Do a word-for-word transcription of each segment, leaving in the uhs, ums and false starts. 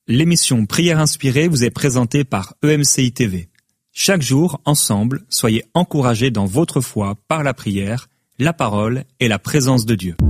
L'émission Prière inspirée vous est présentée par E M C I T V. Chaque jour, ensemble, soyez encouragés dans votre foi par la prière, la parole et la présence de Dieu.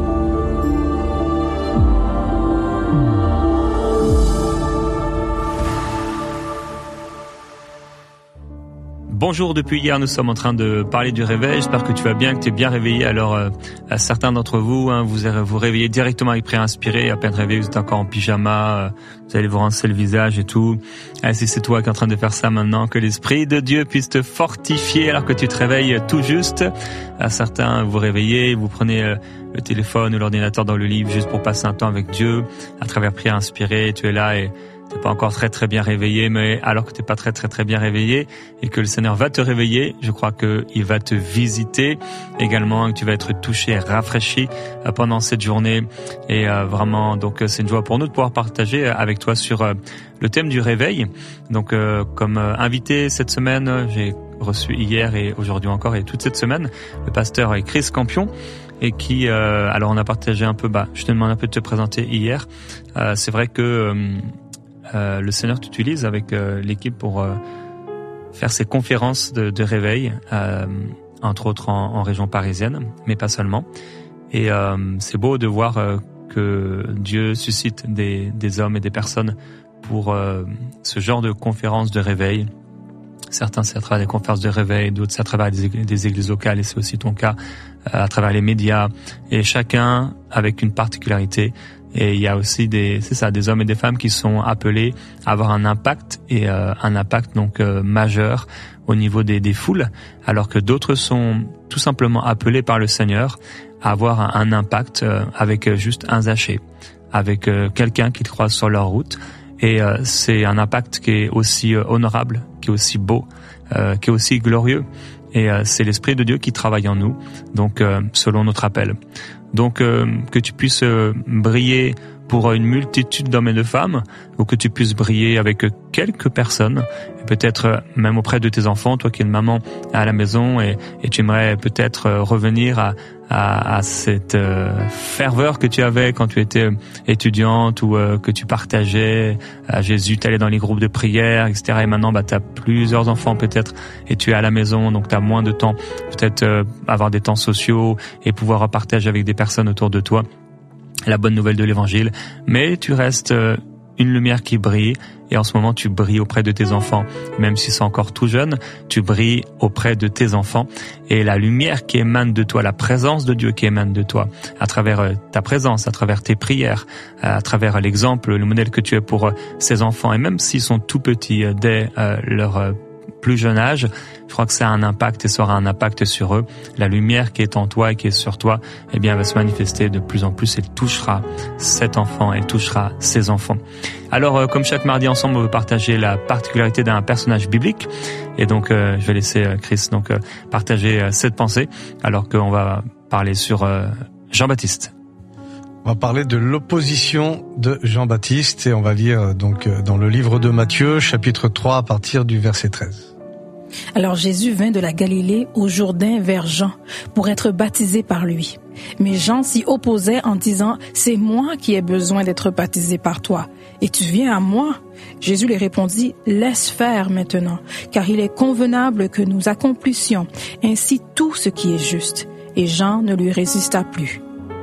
Bonjour, depuis hier nous sommes en train de parler du réveil, j'espère que tu vas bien, que tu es bien réveillé. Alors euh, à certains d'entre vous, hein, vous vous réveillez directement avec Prière inspirée, à peine réveillé, vous êtes encore en pyjama, euh, vous allez vous rincer le visage et tout. Et si c'est toi qui es en train de faire ça maintenant, que l'Esprit de Dieu puisse te fortifier alors que tu te réveilles tout juste. À certains, vous vous réveillez, vous prenez euh, le téléphone ou l'ordinateur dans le lit juste pour passer un temps avec Dieu, à travers Prière inspirée, tu es là et t'es pas encore très très bien réveillé, mais alors que t'es pas très très très bien réveillé et que le Seigneur va te réveiller, je crois que il va te visiter également, et que tu vas être touché et rafraîchi pendant cette journée. Et euh, vraiment, donc c'est une joie pour nous de pouvoir partager avec toi sur euh, le thème du réveil. Donc euh, comme euh, invité cette semaine, j'ai reçu hier et aujourd'hui encore et toute cette semaine le pasteur Chris Campion. Et qui, euh, alors on a partagé un peu, bah, je te demande un peu de te présenter hier. Euh, c'est vrai que euh, Euh, le Seigneur t'utilise avec euh, l'équipe pour euh, faire ces conférences de, de réveil, euh, entre autres en, en région parisienne, mais pas seulement. Et euh, c'est beau de voir euh, que Dieu suscite des, des hommes et des personnes pour euh, ce genre de conférences de réveil. Certains c'est à travers des conférences de réveil, d'autres c'est à travers des églises, des églises locales, et c'est aussi ton cas, euh, à travers les médias, et chacun avec une particularité. Et il y a aussi des, c'est ça, des hommes et des femmes qui sont appelés à avoir un impact, et euh, un impact donc euh, majeur au niveau des, des foules, alors que d'autres sont tout simplement appelés par le Seigneur à avoir un, un impact euh, avec juste un Zachée, avec euh, quelqu'un qu'ils croisent sur leur route. Et euh, c'est un impact qui est aussi euh, honorable, qui est aussi beau, euh, qui est aussi glorieux. Et euh, c'est l'Esprit de Dieu qui travaille en nous, donc euh, selon notre appel. Donc euh, que tu puisses euh, briller pour une multitude d'hommes et de femmes, ou que tu puisses briller avec quelques personnes, et peut-être même auprès de tes enfants, toi qui es une maman à la maison, et, et tu aimerais peut-être revenir à, à, à cette euh, ferveur que tu avais quand tu étais étudiante, ou euh, que tu partageais à Jésus, tu allais dans les groupes de prière, et cetera. Et maintenant, bah, tu as plusieurs enfants peut-être, et tu es à la maison, donc tu as moins de temps, peut-être euh, avoir des temps sociaux et pouvoir partager avec des personnes autour de toi la bonne nouvelle de l'évangile, mais tu restes une lumière qui brille, et en ce moment tu brilles auprès de tes enfants, même si c'est encore tout jeune, tu brilles auprès de tes enfants, et la lumière qui émane de toi, la présence de Dieu qui émane de toi, à travers ta présence, à travers tes prières, à travers l'exemple, le modèle que tu es pour ces enfants, et même s'ils sont tout petits dès leur plus jeune âge, je crois que ça a un impact et ça aura un impact sur eux. La lumière qui est en toi et qui est sur toi, eh bien, va se manifester de plus en plus. Elle touchera cet enfant, elle touchera ses enfants. Alors, euh, comme chaque mardi ensemble, on veut partager la particularité d'un personnage biblique. Et donc, euh, je vais laisser euh, Chris donc euh, partager euh, cette pensée, alors qu'on va parler sur euh, Jean-Baptiste. On va parler de l'opposition de Jean-Baptiste, et on va lire donc dans le livre de Matthieu, chapitre trois, à partir du verset treize. Alors Jésus vint de la Galilée au Jourdain vers Jean pour être baptisé par lui. Mais Jean s'y opposait en disant « C'est moi qui ai besoin d'être baptisé par toi, et tu viens à moi ?» Jésus lui répondit « Laisse faire maintenant, car il est convenable que nous accomplissions ainsi tout ce qui est juste. » Et Jean ne lui résista plus.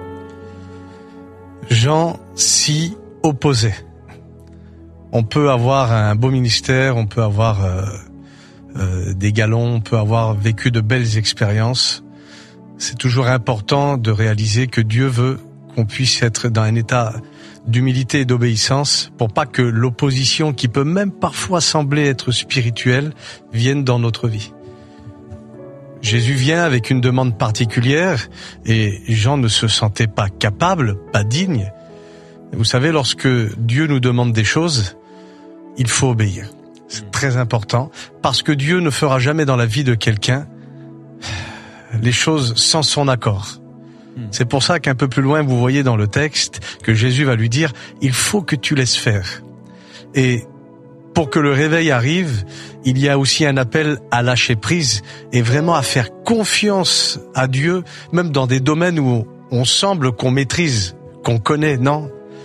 Jean s'y opposait. On peut avoir un beau ministère, on peut avoir euh, euh, des galons, on peut avoir vécu de belles expériences. C'est toujours important de réaliser que Dieu veut qu'on puisse être dans un état d'humilité et d'obéissance, pour pas que l'opposition, qui peut même parfois sembler être spirituelle, vienne dans notre vie. Jésus vient avec une demande particulière, et Jean ne se sentait pas capable, pas digne. Vous savez, lorsque Dieu nous demande des choses, il faut obéir. C'est très important, parce que Dieu ne fera jamais dans la vie de quelqu'un les choses sans son accord. C'est pour ça qu'un peu plus loin, vous voyez dans le texte que Jésus va lui dire « Il faut que tu laisses faire ». Et pour que le réveil arrive, il y a aussi un appel à lâcher prise et vraiment à faire confiance à Dieu, même dans des domaines où on semble qu'on maîtrise, qu'on connaît, non.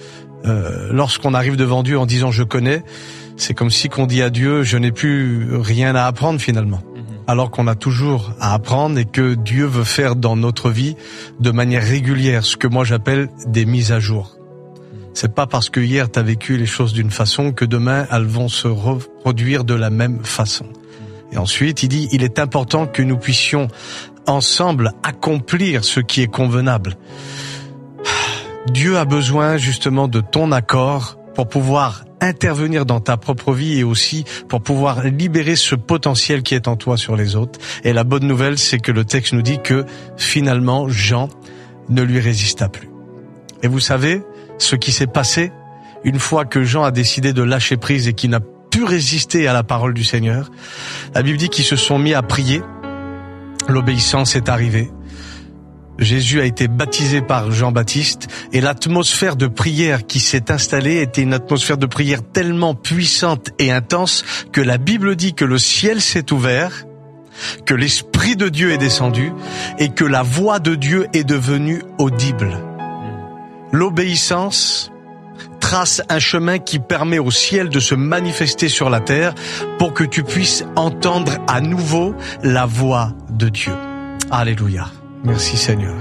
euh, lorsqu'on arrive devant Dieu en disant « je connais », c'est comme si qu'on dit à Dieu « je n'ai plus rien à apprendre finalement ». Alors qu'on a toujours à apprendre et que Dieu veut faire dans notre vie de manière régulière, ce que moi j'appelle des mises à jour. C'est pas parce que hier t'as vécu les choses d'une façon que demain elles vont se reproduire de la même façon. Et ensuite, il dit, il est important que nous puissions ensemble accomplir ce qui est convenable. Dieu a besoin justement de ton accord pour pouvoir intervenir dans ta propre vie et aussi pour pouvoir libérer ce potentiel qui est en toi sur les autres. Et la bonne nouvelle, c'est que le texte nous dit que finalement, Jean ne lui résista plus. Et vous savez, ce qui s'est passé une fois que Jean a décidé de lâcher prise et qu'il n'a pu résister à la parole du Seigneur, la Bible dit qu'ils se sont mis à prier. L'obéissance est arrivée. Jésus a été baptisé par Jean-Baptiste et l'atmosphère de prière qui s'est installée était une atmosphère de prière tellement puissante et intense que la Bible dit que le ciel s'est ouvert, que l'Esprit de Dieu est descendu et que la voix de Dieu est devenue audible. L'obéissance trace un chemin qui permet au ciel de se manifester sur la terre pour que tu puisses entendre à nouveau la voix de Dieu. Alléluia. Merci Seigneur.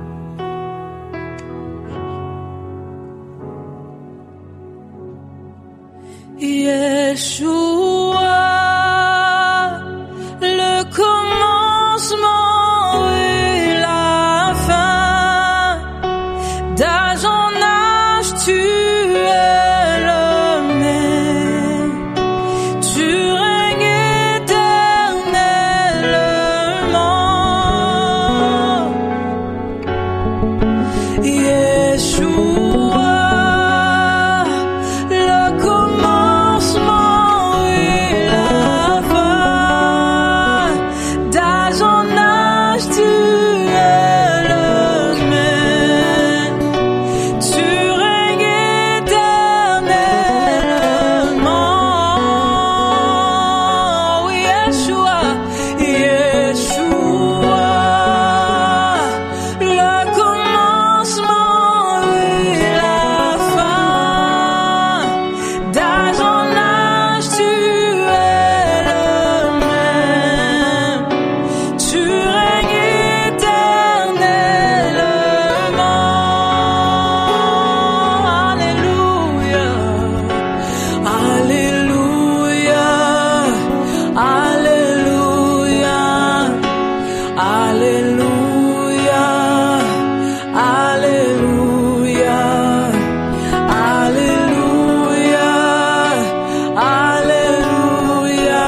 Yeshua, le commencement et la fin, d'âge en âge tu es le même, tu règnes éternellement. Yeshua, le commencement et la fin, d'âge en âge tu es le même, tu règnes éternellement. Oui, Yeshua, Yeshua, le commencement et la fin, d'âge en âge tu es le même, tu règnes éternellement. Alléluia, Alléluia, Alléluia, Alléluia, Alléluia, Alléluia, Alléluia,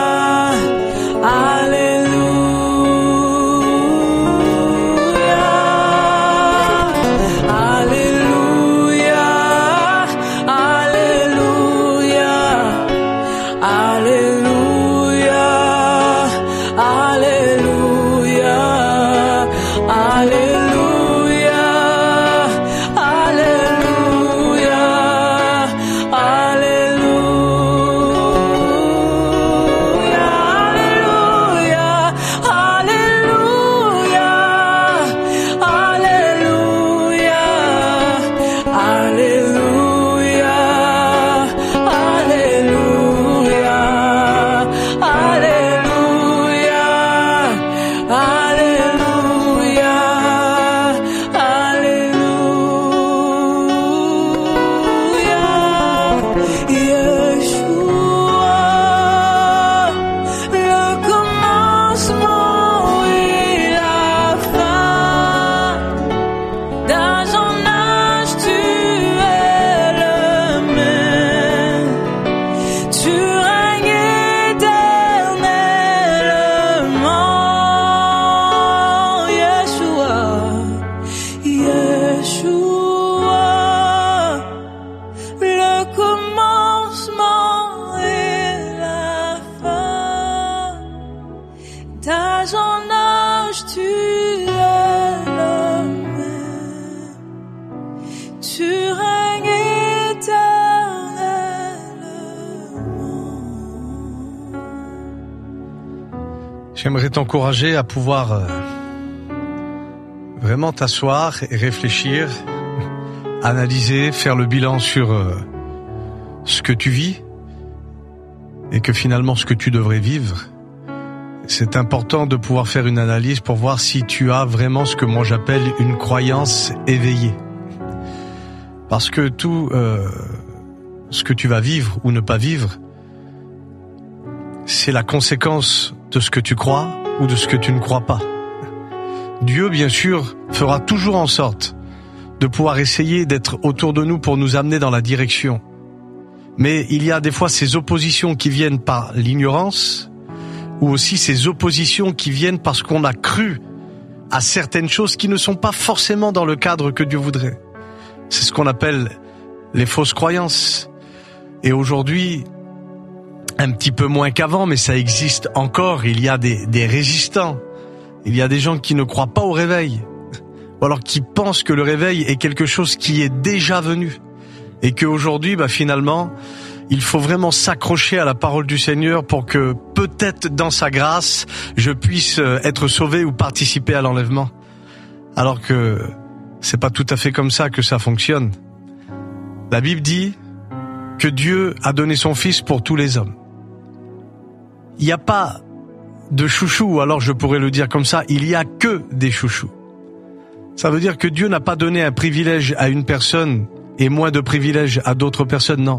Alléluia, Alléluia, Alléluia, Alléluia, Alléluia, Alléluia, d'âge en âge tu es le même, tu règnes éternellement. J'aimerais t'encourager à pouvoir euh, vraiment t'asseoir et réfléchir analyser, faire le bilan sur euh, ce que tu vis et que finalement ce que tu devrais vivre. C'est important de pouvoir faire une analyse pour voir si tu as vraiment ce que moi j'appelle une croyance éveillée. Parce que tout euh, ce que tu vas vivre ou ne pas vivre, c'est la conséquence de ce que tu crois ou de ce que tu ne crois pas. Dieu, bien sûr, fera toujours en sorte de pouvoir essayer d'être autour de nous pour nous amener dans la direction. Mais il y a des fois ces oppositions qui viennent par l'ignorance, ou aussi ces oppositions qui viennent parce qu'on a cru à certaines choses qui ne sont pas forcément dans le cadre que Dieu voudrait. C'est ce qu'on appelle les fausses croyances. Et aujourd'hui, un petit peu moins qu'avant, mais ça existe encore, il y a des, des résistants. Il y a des gens qui ne croient pas au réveil, ou alors qui pensent que le réveil est quelque chose qui est déjà venu. Et qu'aujourd'hui, bah, finalement, il faut vraiment s'accrocher à la parole du Seigneur pour que peut-être dans sa grâce, je puisse être sauvé ou participer à l'enlèvement. Alors que c'est pas tout à fait comme ça que ça fonctionne. La Bible dit que Dieu a donné son Fils pour tous les hommes. Il n'y a pas de chouchou, ou alors je pourrais le dire comme ça, il n'y a que des chouchous. Ça veut dire que Dieu n'a pas donné un privilège à une personne et moins de privilèges à d'autres personnes, non.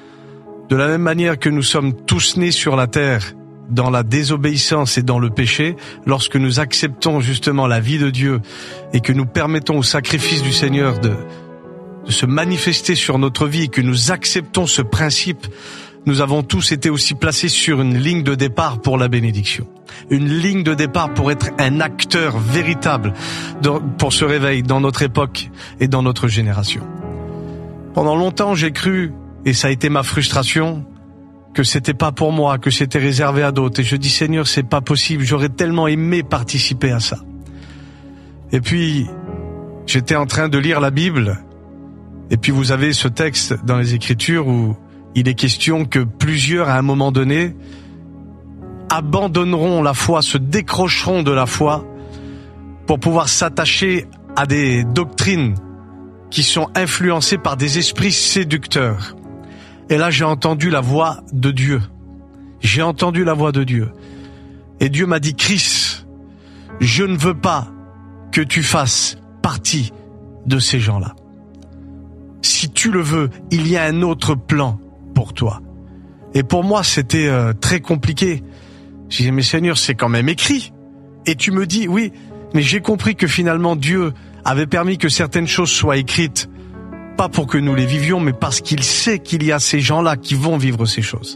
De la même manière que nous sommes tous nés sur la terre dans la désobéissance et dans le péché, lorsque nous acceptons justement la vie de Dieu et que nous permettons au sacrifice du Seigneur de, de se manifester sur notre vie et que nous acceptons ce principe, nous avons tous été aussi placés sur une ligne de départ pour la bénédiction. Une ligne de départ pour être un acteur véritable pour ce réveil dans notre époque et dans notre génération. Pendant longtemps, j'ai cru, et ça a été ma frustration, que c'était pas pour moi, que c'était réservé à d'autres. Et je dis, Seigneur, c'est pas possible, j'aurais tellement aimé participer à ça. Et puis, j'étais en train de lire la Bible, et puis vous avez ce texte dans les Écritures où il est question que plusieurs, à un moment donné, abandonneront la foi, se décrocheront de la foi pour pouvoir s'attacher à des doctrines qui sont influencées par des esprits séducteurs. Et là, j'ai entendu la voix de Dieu. J'ai entendu la voix de Dieu. Et Dieu m'a dit, Chris, je ne veux pas que tu fasses partie de ces gens-là. Si tu le veux, il y a un autre plan pour toi. Et pour moi, c'était euh, très compliqué. J'ai dit, mais Seigneur, c'est quand même écrit. Et tu me dis, oui, mais j'ai compris que finalement Dieu avait permis que certaines choses soient écrites, pas pour que nous les vivions, mais parce qu'il sait qu'il y a ces gens-là qui vont vivre ces choses.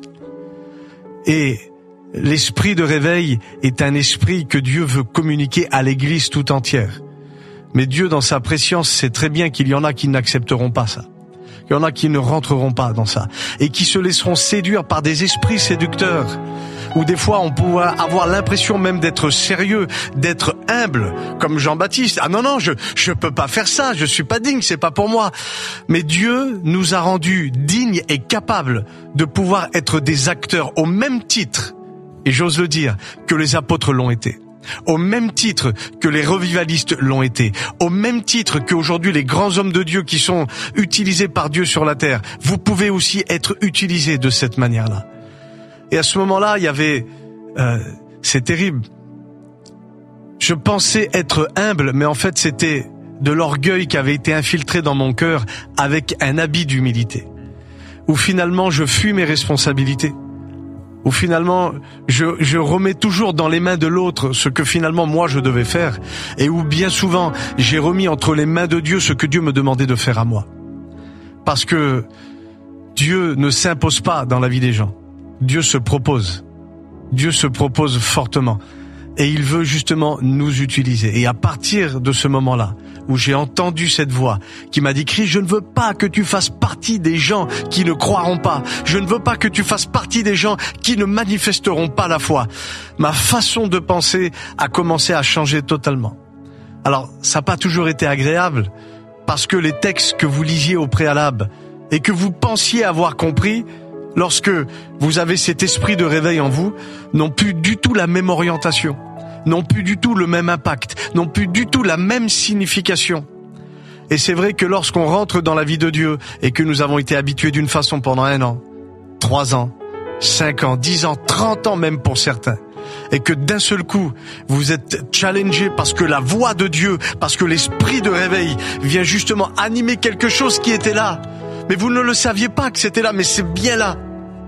Et l'esprit de réveil est un esprit que Dieu veut communiquer à l'Église tout entière. Mais Dieu, dans sa préscience, sait très bien qu'il y en a qui n'accepteront pas ça. Il y en a qui ne rentreront pas dans ça et qui se laisseront séduire par des esprits séducteurs. Où des fois on pourra avoir l'impression même d'être sérieux, d'être humble, comme Jean-Baptiste. Ah non, non, je je peux pas faire ça, je suis pas digne, c'est pas pour moi. Mais Dieu nous a rendus dignes et capables de pouvoir être des acteurs au même titre, et j'ose le dire, que les apôtres l'ont été. Au même titre que les revivalistes l'ont été, au même titre qu'aujourd'hui les grands hommes de Dieu qui sont utilisés par Dieu sur la terre, vous pouvez aussi être utilisés de cette manière-là. Et à ce moment-là, il y avait... Euh, c'est terrible. Je pensais être humble, mais en fait, c'était de l'orgueil qui avait été infiltré dans mon cœur avec un habit d'humilité. Où finalement, je fuis mes responsabilités. Où finalement, je, je remets toujours dans les mains de l'autre ce que finalement, moi, je devais faire. Et où bien souvent, j'ai remis entre les mains de Dieu ce que Dieu me demandait de faire à moi. Parce que Dieu ne s'impose pas dans la vie des gens. Dieu se propose. Dieu se propose fortement. Et il veut justement nous utiliser. Et à partir de ce moment-là, où j'ai entendu cette voix qui m'a dit, Christ, je ne veux pas que tu fasses partie des gens qui ne croiront pas. Je ne veux pas que tu fasses partie des gens qui ne manifesteront pas la foi. Ma façon de penser a commencé à changer totalement. Alors, ça n'a pas toujours été agréable, parce que les textes que vous lisiez au préalable et que vous pensiez avoir compris, lorsque vous avez cet esprit de réveil en vous, n'ont plus du tout la même orientation, n'ont plus du tout le même impact, n'ont plus du tout la même signification. Et c'est vrai que lorsqu'on rentre dans la vie de Dieu et que nous avons été habitués d'une façon pendant un an, trois ans, cinq ans, dix ans, trente ans même pour certains, et que d'un seul coup, vous êtes challengé parce que la voix de Dieu, parce que l'esprit de réveil vient justement animer quelque chose qui était là. Mais vous ne le saviez pas que c'était là, mais c'est bien là.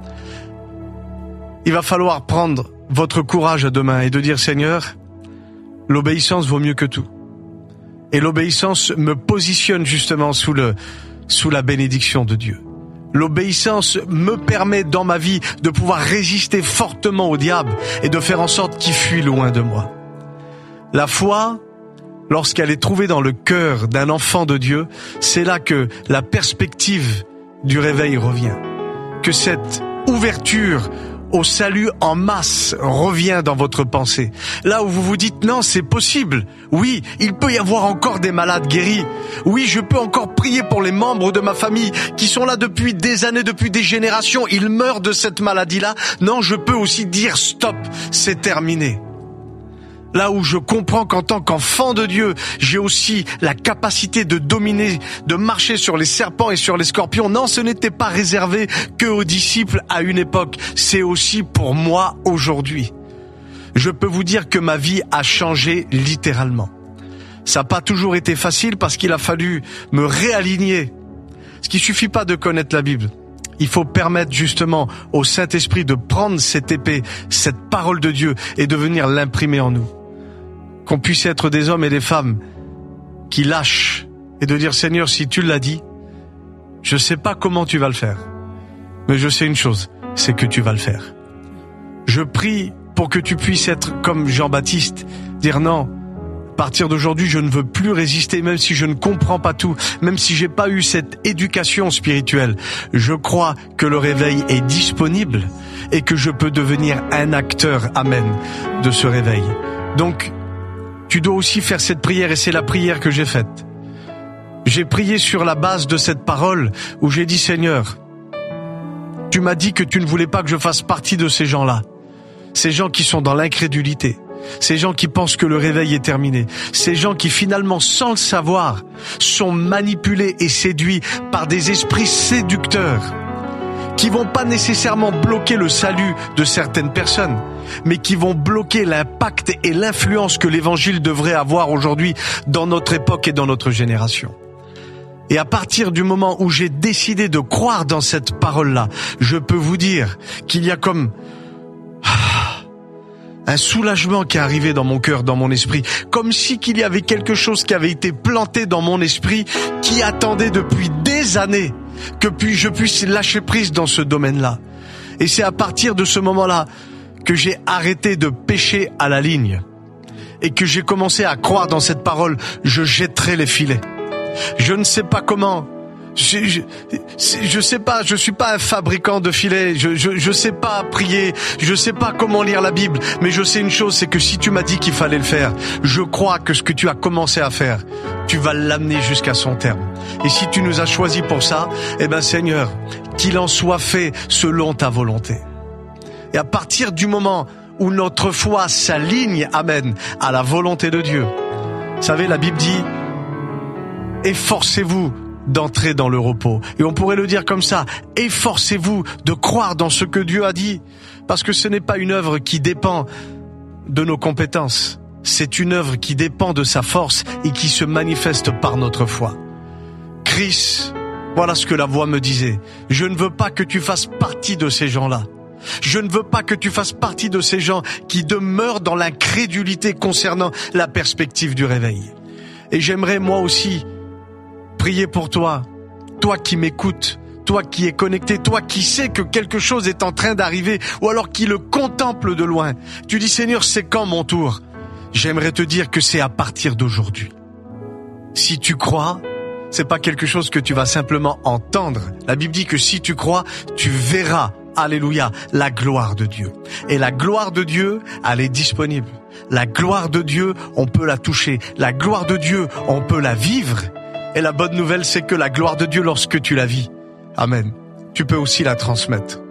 Il va falloir prendre votre courage à deux mains et de dire, Seigneur, l'obéissance vaut mieux que tout. Et l'obéissance me positionne justement sous le, sous la bénédiction de Dieu. L'obéissance me permet dans ma vie de pouvoir résister fortement au diable et de faire en sorte qu'il fuit loin de moi. La foi, lorsqu'elle est trouvée dans le cœur d'un enfant de Dieu, c'est là que la perspective du réveil revient. Que cette ouverture au salut en masse revient dans votre pensée. Là où vous vous dites non, c'est possible. Oui, il peut y avoir encore des malades guéris. Oui, je peux encore prier pour les membres de ma famille qui sont là depuis des années, depuis des générations. Ils meurent de cette maladie-là. Non, je peux aussi dire stop, c'est terminé. Là où je comprends qu'en tant qu'enfant de Dieu, j'ai aussi la capacité de dominer, de marcher sur les serpents et sur les scorpions. Non, ce n'était pas réservé que aux disciples à une époque. C'est aussi pour moi aujourd'hui. Je peux vous dire que ma vie a changé littéralement. Ça n'a pas toujours été facile parce qu'il a fallu me réaligner. Ce qui suffit pas de connaître la Bible. Il faut permettre justement au Saint-Esprit de prendre cette épée, cette parole de Dieu et de venir l'imprimer en nous. Qu'on puisse être des hommes et des femmes qui lâchent et de dire, Seigneur, si tu l'as dit, je sais pas comment tu vas le faire, mais je sais une chose, c'est que tu vas le faire. Je prie pour que tu puisses être comme Jean-Baptiste, dire non, à partir d'aujourd'hui, je ne veux plus résister, même si je ne comprends pas tout, même si j'ai pas eu cette éducation spirituelle. Je crois que le réveil est disponible et que je peux devenir un acteur, amen, de ce réveil. Donc, tu dois aussi faire cette prière et c'est la prière que j'ai faite. J'ai prié sur la base de cette parole où j'ai dit, Seigneur, tu m'as dit que tu ne voulais pas que je fasse partie de ces gens-là. Ces gens qui sont dans l'incrédulité. Ces gens qui pensent que le réveil est terminé. Ces gens qui finalement, sans le savoir, sont manipulés et séduits par des esprits séducteurs qui vont pas nécessairement bloquer le salut de certaines personnes, mais qui vont bloquer l'impact et l'influence que l'évangile devrait avoir aujourd'hui dans notre époque et dans notre génération. Et à partir du moment où j'ai décidé de croire dans cette parole-là, je peux vous dire qu'il y a comme un soulagement qui est arrivé dans mon cœur, dans mon esprit, comme si qu'il y avait quelque chose qui avait été planté dans mon esprit, qui attendait depuis des années que puis je puisse lâcher prise dans ce domaine-là. Et c'est à partir de ce moment-là que j'ai arrêté de pêcher à la ligne et que j'ai commencé à croire dans cette parole, je jetterai les filets. Je ne sais pas comment, je, je, je sais pas, je suis pas un fabricant de filets, je, je, je sais pas prier, je sais pas comment lire la Bible, mais je sais une chose, c'est que si tu m'as dit qu'il fallait le faire, je crois que ce que tu as commencé à faire, tu vas l'amener jusqu'à son terme. Et si tu nous as choisis pour ça, eh ben Seigneur, qu'il en soit fait selon ta volonté. Et à partir du moment où notre foi s'aligne, amen, à la volonté de Dieu, vous savez, la Bible dit, efforcez-vous d'entrer dans le repos. Et on pourrait le dire comme ça, efforcez-vous de croire dans ce que Dieu a dit, parce que ce n'est pas une œuvre qui dépend de nos compétences, c'est une œuvre qui dépend de sa force et qui se manifeste par notre foi. Christ, voilà ce que la voix me disait, je ne veux pas que tu fasses partie de ces gens-là. Je ne veux pas que tu fasses partie de ces gens qui demeurent dans l'incrédulité concernant la perspective du réveil. Et j'aimerais moi aussi prier pour toi, toi qui m'écoutes, toi qui es connecté, toi qui sais que quelque chose est en train d'arriver ou alors qui le contemple de loin. Tu dis, Seigneur, c'est quand mon tour? J'aimerais te dire que c'est à partir d'aujourd'hui. Si tu crois, c'est pas quelque chose que tu vas simplement entendre. La Bible dit que si tu crois, tu verras, alléluia, la gloire de Dieu. Et la gloire de Dieu, elle est disponible. La gloire de Dieu, on peut la toucher. La gloire de Dieu, on peut la vivre. Et la bonne nouvelle, c'est que la gloire de Dieu, lorsque tu la vis, amen, tu peux aussi la transmettre.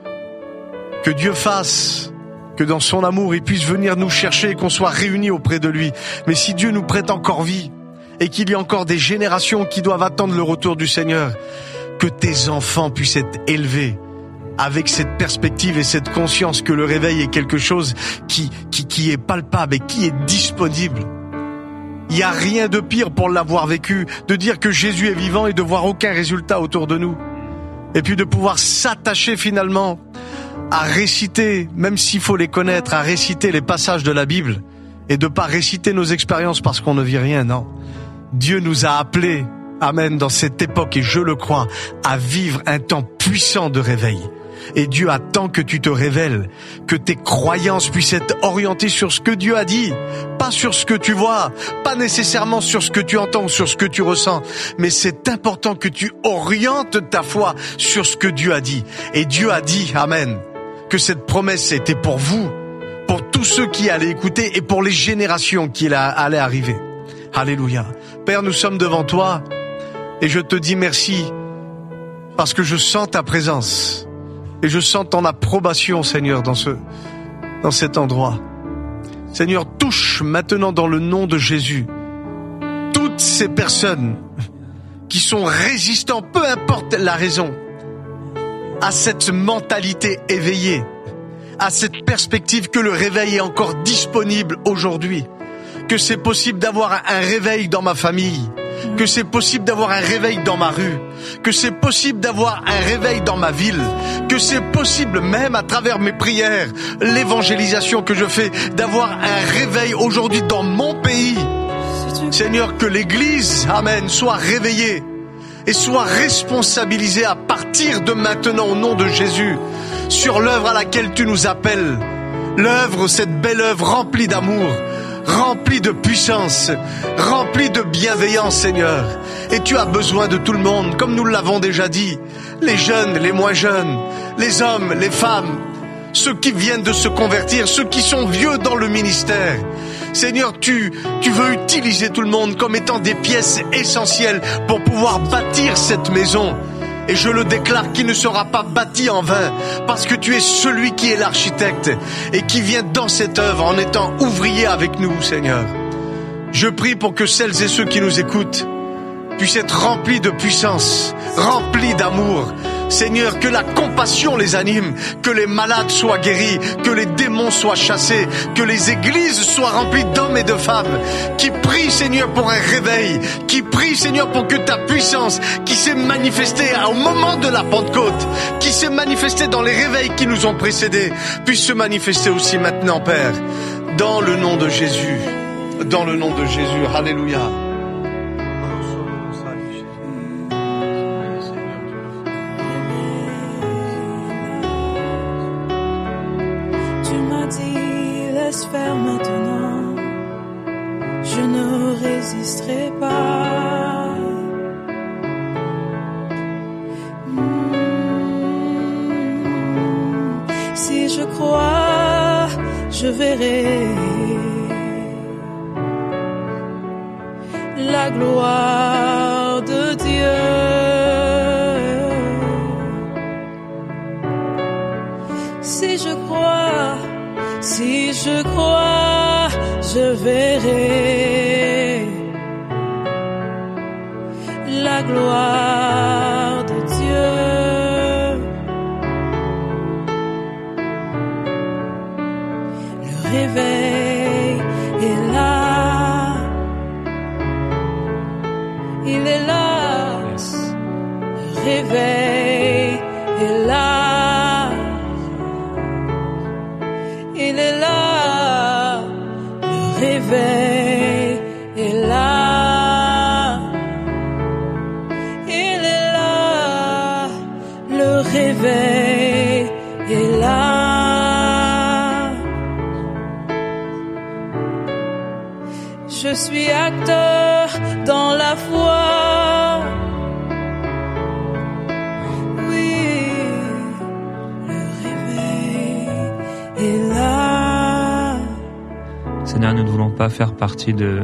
Que Dieu fasse que dans son amour, il puisse venir nous chercher et qu'on soit réunis auprès de lui. Mais si Dieu nous prête encore vie et qu'il y a encore des générations qui doivent attendre le retour du Seigneur, que tes enfants puissent être élevés avec cette perspective et cette conscience que le réveil est quelque chose qui, qui, qui est palpable et qui est disponible. Il n'y a rien de pire pour l'avoir vécu, de dire que Jésus est vivant et de voir aucun résultat autour de nous. Et puis de pouvoir s'attacher finalement à réciter, même s'il faut les connaître, à réciter les passages de la Bible et de pas réciter nos expériences parce qu'on ne vit rien, non. Dieu nous a appelés, amen, dans cette époque, et je le crois, à vivre un temps puissant de réveil. Et Dieu attend que tu te révèles, que tes croyances puissent être orientées sur ce que Dieu a dit, pas sur ce que tu vois, pas nécessairement sur ce que tu entends ou sur ce que tu ressens, mais c'est important que tu orientes ta foi sur ce que Dieu a dit. Et Dieu a dit, amen, que cette promesse était pour vous, pour tous ceux qui allaient écouter et pour les générations qui allaient arriver. Alléluia. Père, nous sommes devant toi et je te dis merci parce que je sens ta présence. Et je sens ton approbation, Seigneur, dans ce, dans cet endroit. Seigneur, touche maintenant dans le nom de Jésus toutes ces personnes qui sont résistants, peu importe la raison, à cette mentalité éveillée, à cette perspective que le réveil est encore disponible aujourd'hui, que c'est possible d'avoir un réveil dans ma famille, que c'est possible d'avoir un réveil dans ma rue, que c'est possible d'avoir un réveil dans ma ville, que c'est possible même à travers mes prières, l'évangélisation que je fais, d'avoir un réveil aujourd'hui dans mon pays. Seigneur, que l'Église, amen, soit réveillée et soit responsabilisée à partir de maintenant au nom de Jésus sur l'œuvre à laquelle tu nous appelles, l'œuvre, cette belle œuvre remplie d'amour, rempli de puissance, rempli de bienveillance, Seigneur. Et tu as besoin de tout le monde, comme nous l'avons déjà dit, les jeunes, les moins jeunes, les hommes, les femmes, ceux qui viennent de se convertir, ceux qui sont vieux dans le ministère. Seigneur, tu, tu veux utiliser tout le monde comme étant des pièces essentielles pour pouvoir bâtir cette maison. Et je le déclare qu'il ne sera pas bâti en vain, parce que tu es celui qui est l'architecte et qui vient dans cette œuvre en étant ouvrier avec nous, Seigneur. Je prie pour que celles et ceux qui nous écoutent puissent être remplis de puissance, remplis d'amour. Seigneur, que la compassion les anime, que les malades soient guéris, que les démons soient chassés, que les églises soient remplies d'hommes et de femmes qui prient, Seigneur, pour un réveil, qui prient, Seigneur, pour que ta puissance qui s'est manifestée au moment de la Pentecôte, qui s'est manifestée dans les réveils qui nous ont précédés, puisse se manifester aussi maintenant, Père, dans le nom de Jésus, dans le nom de Jésus. Alléluia. Faire maintenant, je ne résisterai pas. Mmh. Si je crois, je verrai la gloire de Dieu. Si je crois, si je crois, je verrai la gloire de Dieu. Le réveil est là, il est là, le réveil est là. Il est là, le réveil est là. Il est là, le réveil est là. Je suis acteur dans la foi. Oui, le réveil est là. Seigneur, nous ne voulons pas faire partie de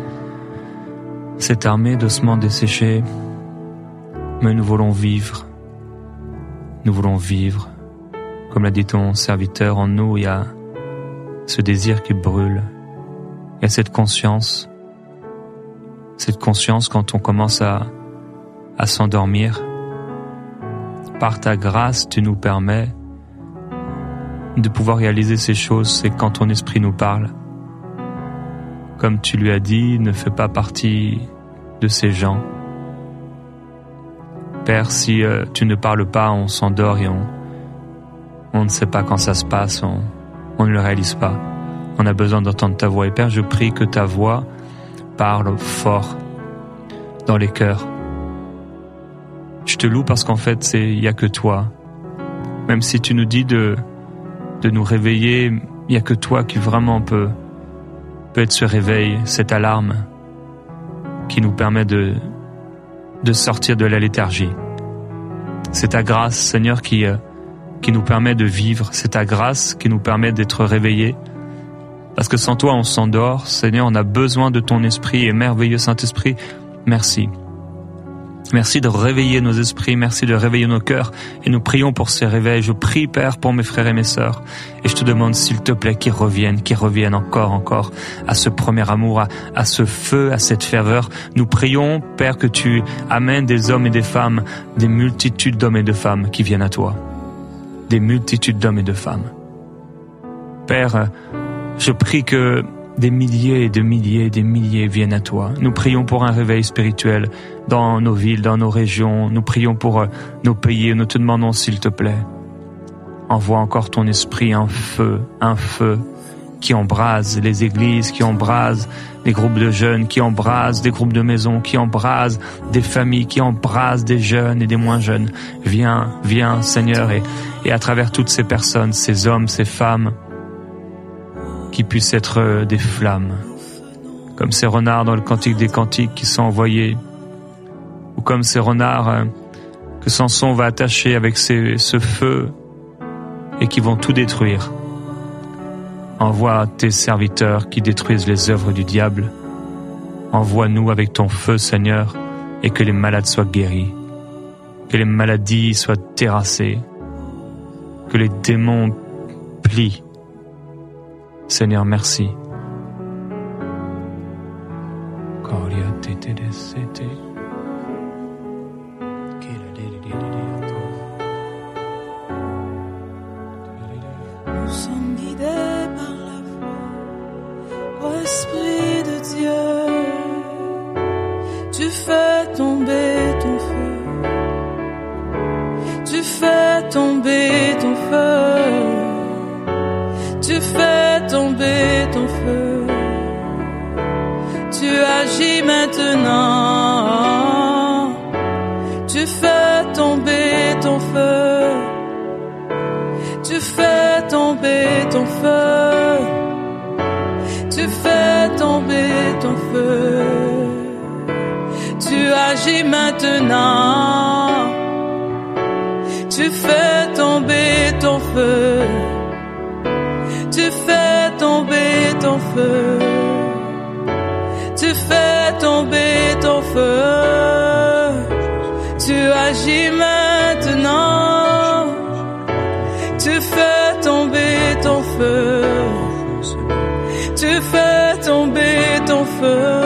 cette armée d'ossements desséchés, mais nous voulons vivre. Nous voulons vivre. Comme l'a dit ton serviteur, en nous, il y a ce désir qui brûle. Il y a cette conscience cette conscience quand on commence à, à s'endormir. Par ta grâce, tu nous permets de pouvoir réaliser ces choses, c'est quand ton esprit nous parle. Comme tu lui as dit, ne fais pas partie de ces gens. Père, si euh, tu ne parles pas, on s'endort et on, on ne sait pas quand ça se passe, on, on ne le réalise pas. On a besoin d'entendre ta voix. Et Père, je prie que ta voix parle fort dans les cœurs. Je te loue parce qu'en fait, c'est, il n'y a que toi. Même si tu nous dis de, de nous réveiller, il n'y a que toi qui vraiment peut, peut être ce réveil, cette alarme qui nous permet de, de sortir de la léthargie. C'est ta grâce, Seigneur, qui, qui nous permet de vivre. C'est ta grâce qui nous permet d'être réveillés. Parce que sans toi, on s'endort. Seigneur, on a besoin de ton esprit et merveilleux Saint-Esprit, merci. Merci de réveiller nos esprits, merci de réveiller nos cœurs et nous prions pour ces réveils. Je prie, Père, pour mes frères et mes sœurs et je te demande, s'il te plaît, qu'ils reviennent, qu'ils reviennent encore, encore à ce premier amour, à, à ce feu, à cette ferveur. Nous prions, Père, que tu amènes des hommes et des femmes, des multitudes d'hommes et de femmes qui viennent à toi. Des multitudes d'hommes et de femmes. Père, je prie que des milliers et de milliers et des milliers viennent à toi. Nous prions pour un réveil spirituel dans nos villes, dans nos régions. Nous prions pour nos pays. Nous te demandons, s'il te plaît, envoie encore ton esprit, un feu, un feu qui embrase les églises, qui embrase les groupes de jeunes, qui embrase des groupes de maisons, qui embrase des familles, qui embrase des jeunes et des moins jeunes. Viens, viens, Seigneur, et, et à travers toutes ces personnes, ces hommes, ces femmes, qui puissent être des flammes, comme ces renards dans le Cantique des Cantiques qui sont envoyés, ou comme ces renards que Samson va attacher avec ces, ce feu et qui vont tout détruire. Envoie tes serviteurs qui détruisent les œuvres du diable. Envoie-nous avec ton feu, Seigneur, et que les malades soient guéris, que les maladies soient terrassées, que les démons plient. Seigneur, merci. Nous sommes guidés par la foi, ô Esprit de Dieu. Tu fais tomber ton feu, tu fais tomber ton feu, tu fais tomber ton feu, tu agis maintenant, tu fais tomber ton feu, tu fais tomber ton feu, tu fais tomber ton feu, tu agis maintenant, tu fais tomber ton feu, tu fais tomber ton feu, tu fais tomber ton feu, tu agis maintenant, tu fais tomber ton feu, tu fais tomber ton feu,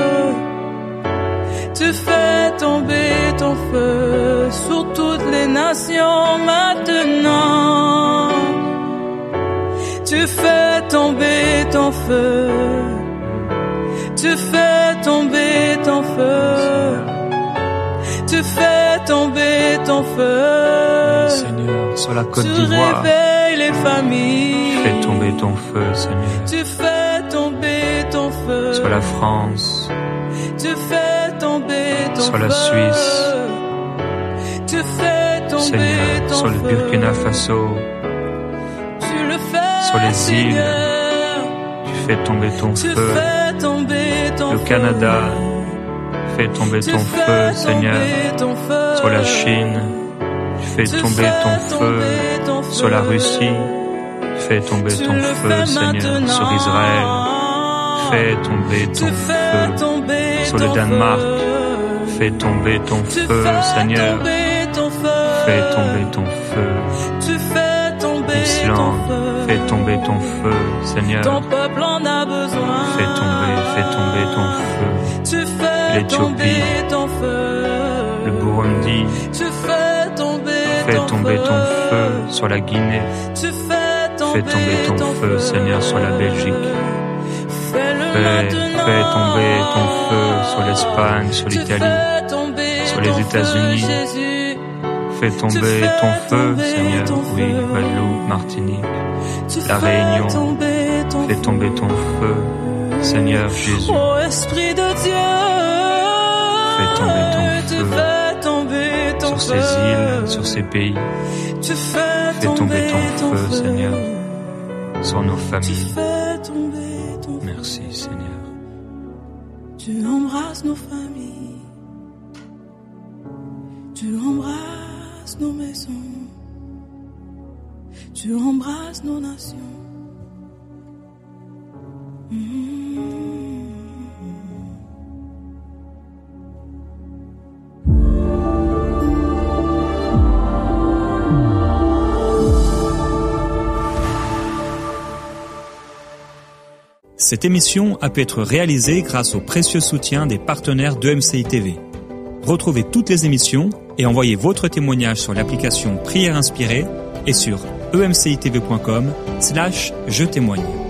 tu fais tomber ton feu sur toutes les nations maintenant. Tu fais tomber ton feu, tu fais tomber ton feu, tu fais tomber ton feu. Seigneur, sur la Côte tu d'Ivoire, réveilles les familles. fais tomber ton feu, Seigneur. Tu fais tomber ton feu. Sur la France, tu fais tomber ton sur feu. la Suisse, tu fais tomber Seigneur, ton sur le feu. Burkina Faso, Tu le fais, sur les îles, Seigneur. tu fais tomber ton Tu feu. fais tomber ton Le feu. Canada, fais tomber Tu ton fais feu, Seigneur. tomber ton feu. Sur la Chine, tu fais Tu tomber fais ton feu. tomber ton feu. Sur la Russie, fais tomber Tu ton le feu, fais Seigneur. maintenant. Sur Israël, fais tomber Tu ton fais feu. tomber Sur le ton Danemark, feu. fais tomber ton Tu feu, fais Seigneur. tomber ton feu. Fais tomber ton feu. Tu fais tomber ton Islande, feu. fais tomber ton feu, Seigneur. Ton peuple en a besoin. Fais tomber, fais tomber ton feu. Tu fais l'Éthiopie, le Burundi. Tu fais tomber, fais tomber ton feu sur la Guinée. Tu fais tomber, fais tomber ton, ton feu, Seigneur, sur la Belgique. Fais, fais tomber ton feu sur l'Espagne, sur l'Italie, sur les États-Unis. Fais tomber ton feu, Seigneur, oui, Guadeloupe, Martinique, La Réunion. Fais tomber ton feu, Seigneur Jésus. Oh Esprit de Dieu, fais tomber ton feu sur ces îles, sur ces pays. Fais tomber ton feu, Seigneur, sur nos familles. Merci, Seigneur. Tu embrasses nos familles, tu embrasses nos maisons, tu embrasses nos nations. Mmh. Cette émission a pu être réalisée grâce au précieux soutien des partenaires d'E M C I T V. Retrouvez toutes les émissions et envoyez votre témoignage sur l'application Prière Inspirée et sur e m c i t v point com slash je témoigne.